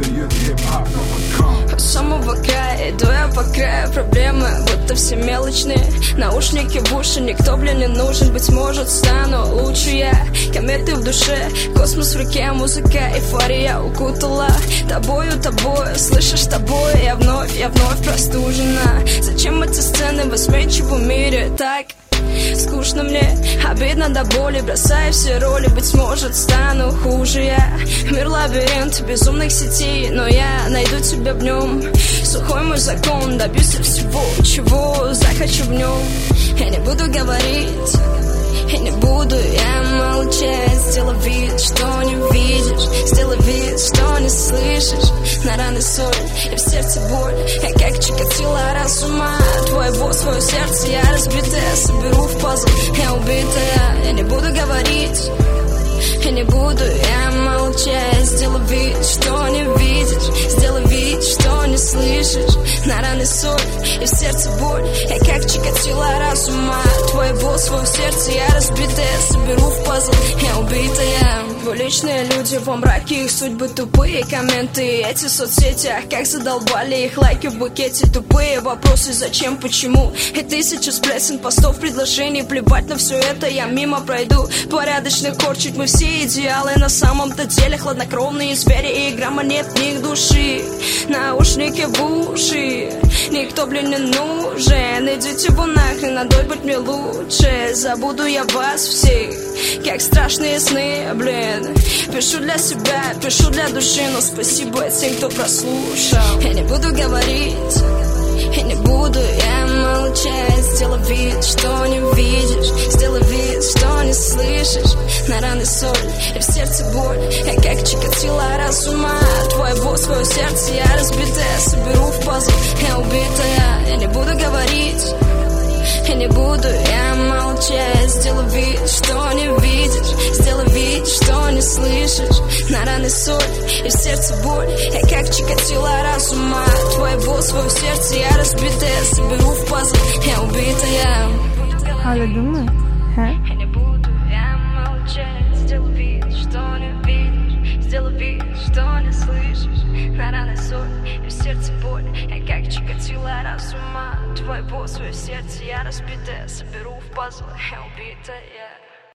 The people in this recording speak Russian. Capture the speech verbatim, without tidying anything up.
создает хип-хап точка ком. У самого края иду я по краю, проблемы будто все мелочные. Наушники в уши, никто, блин, не нужен. Быть может, стану лучше я. Кометы в душе, космос в руке, музыка, эйфория укутала. Тобою, тобою, слышишь, тобой я вновь, я вновь простужена. Зачем эти сцены в осмечиву мире так? Скучно мне, обидно до боли, бросая все роли. Быть может, стану хуже я. Мир лабиринт безумных сетей, но я найду тебя в нем. Сухой мой закон, добьюсь всего, чего захочу в нем. Я не буду говорить, я не буду я молчать. Сделай вид, что не видишь, сделай вид, что не слышишь. На раны соль, и в сердце боль. Я как Чикатило разума. Твоего, свое сердце я разбитая. Соберу в пазл, я убитая. Я не буду говорить, я не буду я молчать. Сделай вид, что не видишь, сделай вид, что не слышишь. На раны соль, и в сердце боль. Я как Чикатило разума. Твоего, свое сердце я разбитая. Соберу в пазл, я убитая. Двуличные люди во мраке, их судьбы тупые комменты. Эти соцсети, ах, как задолбали их лайки в букете. Тупые вопросы, зачем, почему. И тысячи сплесен, постов, предложений. Плевать на все это, я мимо пройду. Порядочных корчить мы все идеалы. На самом-то деле хладнокровные звери. И грамма нет в них души. Наушники в уши, никто, блин, не нужен. Идите вы нахрен, надо быть мне лучше. Забуду я вас всех, как страшные сны, блин. Пишу для себя, пишу для души. Но спасибо тем, кто прослушал. Я не буду говорить, я не буду я молчать. Сделай вид, что не видишь, сделай вид, что не слышишь. На раны соль, и в сердце боль. Я как Чикатило разума. Твоего, свое сердце я разбитая. Соберу в пазл, я убитая. Я не буду говорить, я не буду я молчать. Сделай вид, что не видишь, сделай вид, что не слышишь. На раны соль, и в сердце боль. Я как Чикатило разума. Твоего, свое сердце я разбитая. Соберу в пазл, я убитая. Anladın mı? He? Я не буду я молчать. Сделай вид, что не видишь, сделай вид, что не слышишь. На раны соль, и в сердце боль. Я как Чикатило разума. Твоего, свое сердце я разбитая. Соберу в пазл, я убитая.